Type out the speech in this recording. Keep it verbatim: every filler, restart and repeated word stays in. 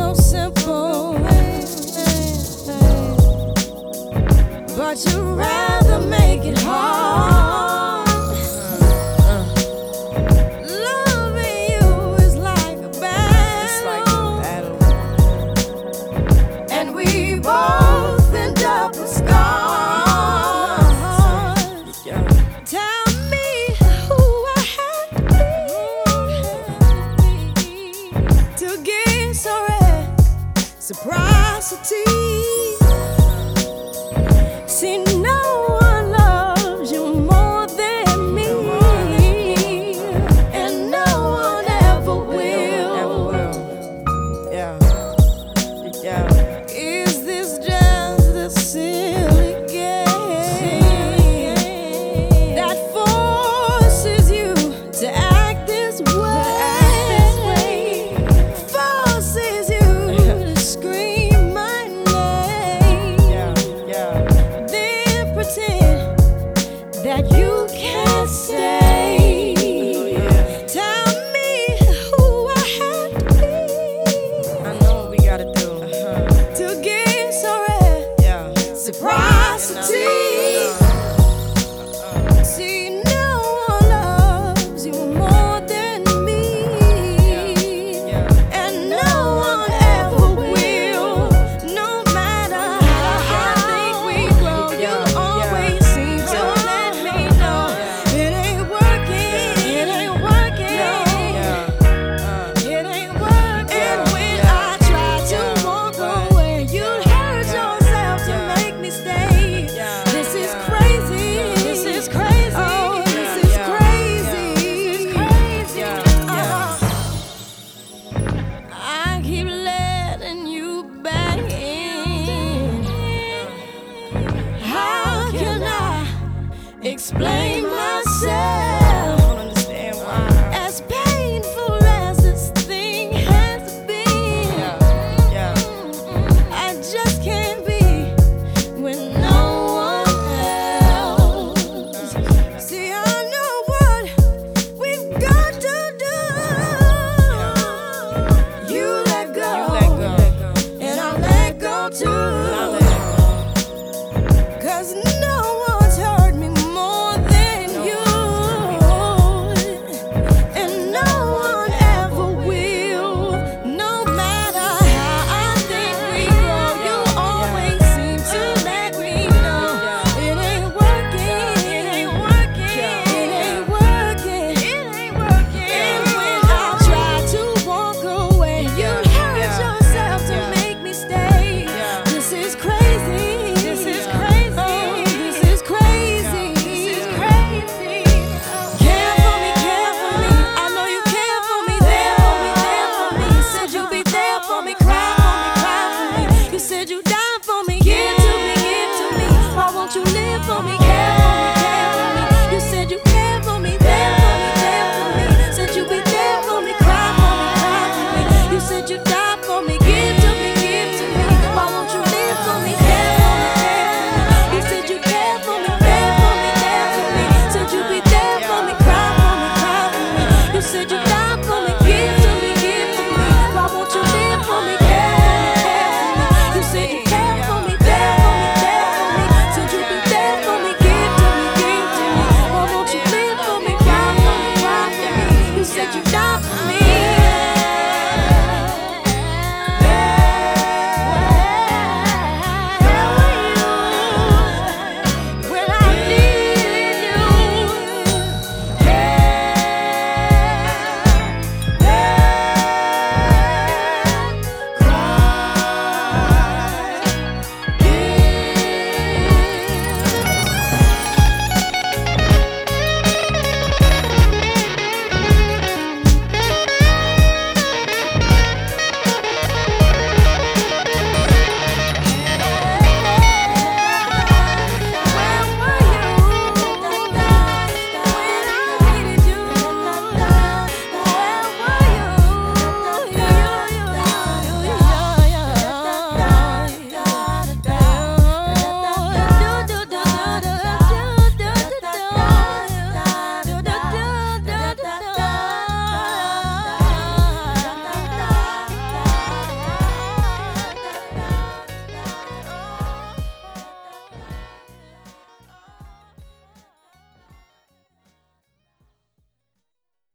so simple, but you rather make it hard. Loving you is like a battle, and we both end up with scars. Tell me who I have to be to get so reciprocity. See, no one loves you more than me, and no one ever will. Yeah, yeah. Is this just a silly game that forces you to act this way? Forces you to scream my name, then pretend that you can't stay. Tell me who I have to be. I know what we gotta do to get so reciprocity. See, no one loves you more than me, and no one ever will. No matter how I think we grow, you always seem to let me know it ain't working, it ain't working, it ain't working. When I try to walk away, you hurt yourself to make me stay. This is crazy, this is crazy, oh, this is crazy, uh-huh. I keep letting you back in. How can I explain